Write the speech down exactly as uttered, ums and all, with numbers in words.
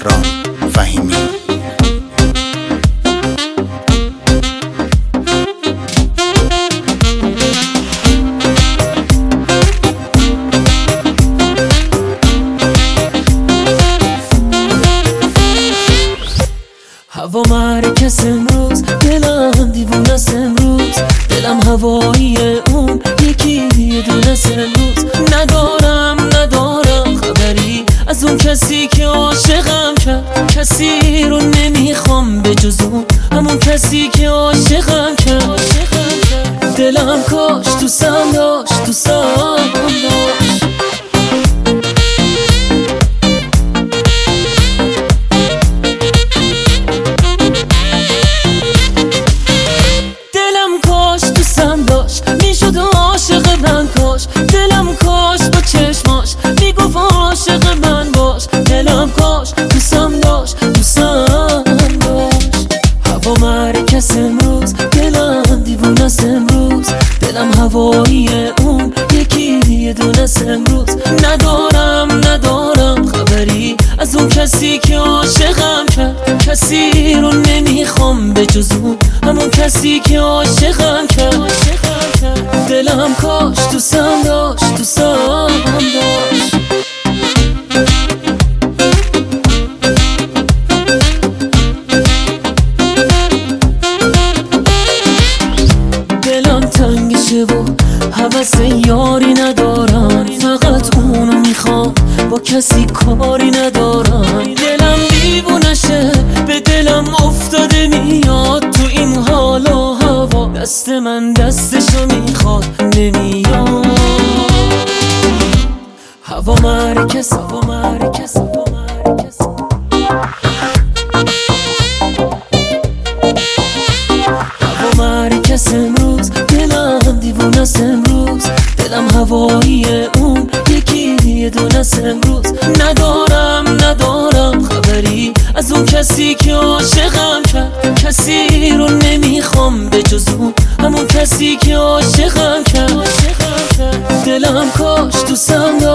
بهرام فهیمی. هوا مرکز امروز، دلم دیوونه است امروز، دلم هوایی اون یکی یه دونه است امروز. ندارم ندارم خبری از اون کسی که عاشقم کرد، کسی رو نمیخوام به جز اون، همون کسی که عاشقم کرد. دلم کاش دوستم داشت، دوستم داشت. میشد عاشق من کاش، دلم کاش با چشماش میگفت عاشق من باش. دلم کاش دوستم داشت، دوستم داشت. هوا مرکز امروز، دلم دیوونه است امروز، دلم هوایی اون یکی یه دونه است امروز. ندارم ندارم خبری از اون کسی که عاشقم کرد، کسی رو نمیخوام به جز اون، همون کسی که عاشقم کرد. دلم کاش دوستم داشت، دوستم داشت. دلم تنگشه و حوث یاری ندارم، فقط اونو میخوام، با کسی کاری ندارم. دلم دیوونشه، به دلم افتاده میاد تو این حال و هوا، دست من دستشو میخواد نمیاد. هوا مرکز، هوا مرکز، هوا مرکز. هوا مرکز امروز، دلم دیوونه است امروز، دلم هوایی اون یکی یه دونه است امروز. ندارم ندارم خبری از اون کسی که عاشقم کرد، کسی رو نمیخوام به جز اون، همون کسی که عاشقم کرد. دلم کاش دوستم داشت.